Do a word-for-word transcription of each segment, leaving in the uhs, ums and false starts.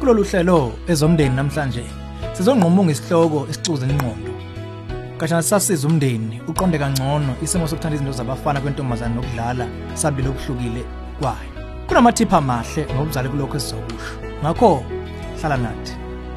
Kulolu hlelo ezomndeni namhlanje sizonquma ngesihloko esixuze ingqondo. Kashana sasiza umndeni uqonde kangcono isimo sokuthanda izinto zabafana kwentombazana nokudlala sabile okuhlukile kwayo. Kunamathipha amahle ngobuzali kulokho esizokusho. Ngakho hlala nathi.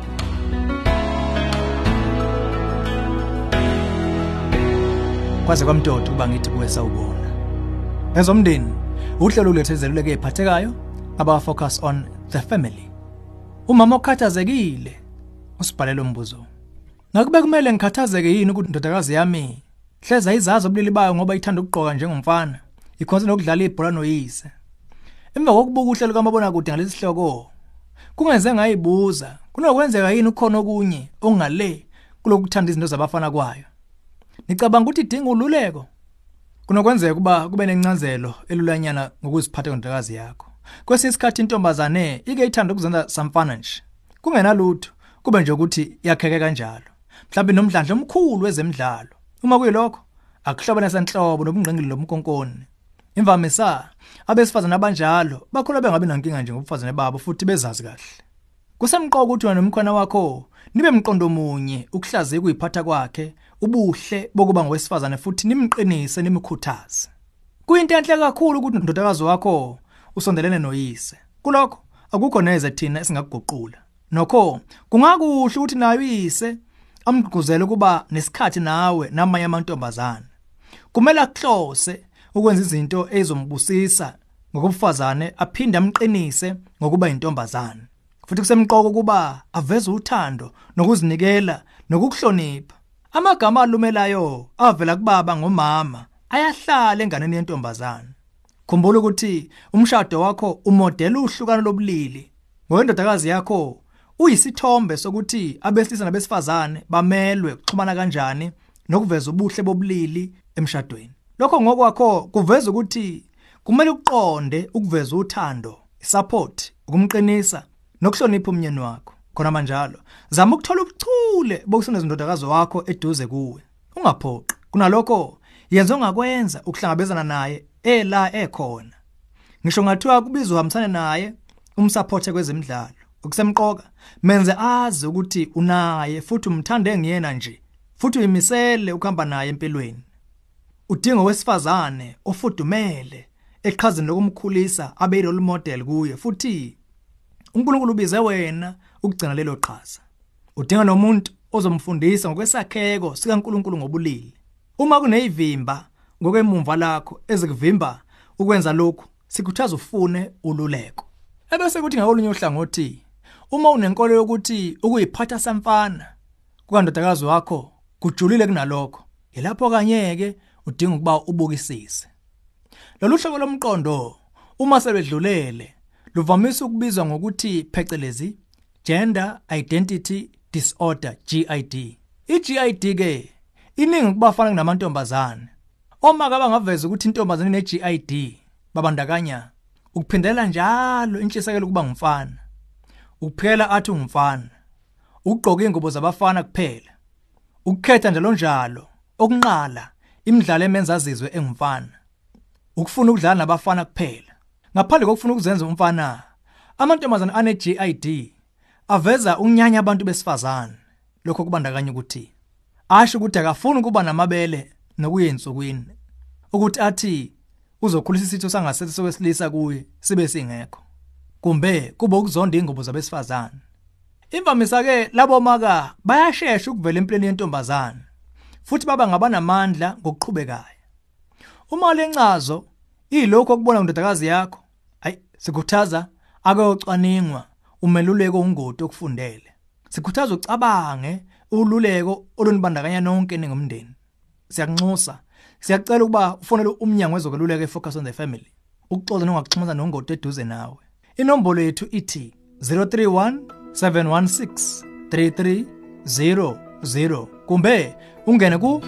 Kwaze kwamdodo kuba ngithi kuwe sawubona. Ezomndeni uhlelo lwethezeluleke ephathekayo aba focus on the family. Umama okhathazekile usibhalele umbuzo. Ngakube kumele ngikhathazeke yini ukuthi indodakazi yami hleza izazi obulili bayo ngoba ithanda ukugqoka njengomfana, ikhonza nokudlala ibhola noyise. Emva kokubuka uhlelo kamabona kude ngalesi hloko, kungenze ngayibuza, kunokwenzeka yini ukukhona okunye ongale kulokuthanda izinto zabafana kwayo. Nicabanga ukuthi idinga ululeko? Kunokwenzeka kuba kube nencazelo elulanyana ngokuziphatha kwendodakazi yakho. Kwesinye isikhathi intombazane ike ithanda ukuzenza samfana nje. Kungenalutho, kube nje ukuthi yakheke kanjalo. Mhlawumbe nomdlandla omkhulu wezemidlalo. Uma kuyilokho, akuhlobene senhlobo nobungqingili lomkonkoni. Imvamisa abesifazana abanjalo bakhona bengabe nankinga nje ngobufazane babo futhi bezazi kahle. Kusemqoka ukuthi wena nomkhwana wakho nibe mqondo munye ukuhlaziya kuyiphatha kwakhe, ubuhle bokuba ngowesifazane futhi nimqinise nimikhuthaze. Kuyinto enhle kakhulu ukuthi indodakazi wakho usondelene noyise. Kulokho akukho neze thina esingakuguqula. Nokho kungakuhle ukuthi nayo uyise amgqugquzele kuba nesikhathi nawe namanye amantombazana. Kumele akuhlose ukwenza izinto ezizombusisa ngokubufazane aphinde amqinise ngokuba intombazana. Futhi kusemqoko kuba aveze uthando nokuzinikela nokuhlonipha. Amagama alumelayo avela kubaba ngomama ayahlala enganeni yentombazana. Khumbula ukuthi umshado wakho umodela uhlukano lobulili. Ngokwendodakazi yakho uyisithombe sokuthi abesilisa nabesifazane bamelwe ukuxhumana kanjani nokuveza ubuhle bobulili emshadweni. Lokho ngokwakho kuveza ukuthi kumele uqonde ukuveza uthando, support, ukumqinisa nokuhlonipha umnyeni wakho. Khona manjalo, zama ukuthola ubuchule bokusondeza indodakazi wakho eduze kuwe. Ungaphoqi. Kunalokho yenza ongakwenza ukuhlangabezana naye ela ekhona. Ngisho ngathiwa kubizwa uhamsane naye umsupport kwezemidlalo. Okusemqoka menze azi ukuthi unaye futhi umthande ngiyena nje. Futhi uyimisele ukuhamba naye empilweni. Udinga owesifazane ofudumele eqhazini lokumkhulisa abe role model kuye futhi uNkulunkulu ubize wena ukugcina lelo qhaza. Udinga nomuntu ozomfundisa ngokwesakheko sikaNkulunkulu ngobulili. Uma kuneyivimba ngokwemumva lakho ezikuvimba ukwenza lokhu, sikhuthaza ufune ululeko. Ebese kuthi ngakolunye uhlangothi, uma unenkolo yokuthi ukuyiphatha samfana kukandodakazi wakho kujulile kunalokho, yilapho kanyeke udinga ukuba ubukisise. Lolu hlobo lomqondo uma sebedlulele luvamisa ukubizwa ngokuthi phecelezi gender identity disorder G I D. I-G I D ke iningi kubafana kunamantombazane. Oma kaba ngaveza ukuthi intombazane ne-G I D babandakanya ukuphindela njalo intshisekelo kuba ngumfana, ukuphela athi ungumfana, ukugqoka ingubo zabafana kuphela, ukukhetha njalo njalo okunqala imidlalo emenza azizwe engumfana, ukufuna ukudlala nabafana kuphela. Ngaphandle kokufuna ukuzenza umfana, amantombazane ane-G I D aveza ukunyanya abantu besifazane. Lokho kubandakanya ukuthi asho ukuthi akafuni ukuba namabele nokuyensukwini, ukuthi athi uzokhulisa isitho sangasese sowesilisa kuye sibe singekho, kumbe kuba ukuzonda ingubo zabesifazane. Imvamisa ke labo maka bayashesha ukuvela empilweni yentombazane futhi baba ngabanamandla ngokuqhubekayo. Uma lencazo ilokho okubona indodakazi yakho, ayi sikhuthaza akuyocwaningwa umeluleko ungoti okufundele. Sikhuthaza ucabange ululeko olunibandakanya nonke ningumndeni. Siyakunxusa, siyacela ukuba ufonele umnyango wezokweluleka eFocus on the Family. Ukuxoxa nongakuxhumana nongoti eduze nawe. Inombolo yethu ithi zero three one seven one six three three zero zero kumbe ungene ku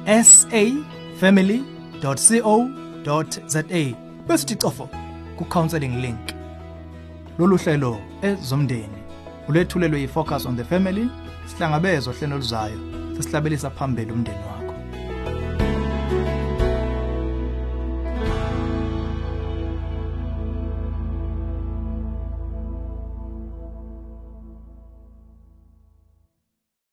s a family dot co dot za bese ticofo ku counseling link. Lolu hlelo ezomndeni ulethulelwe yiFocus on the Family, sihlangabezwa hlelo luzayo sesihlabelisa phambili umndeni.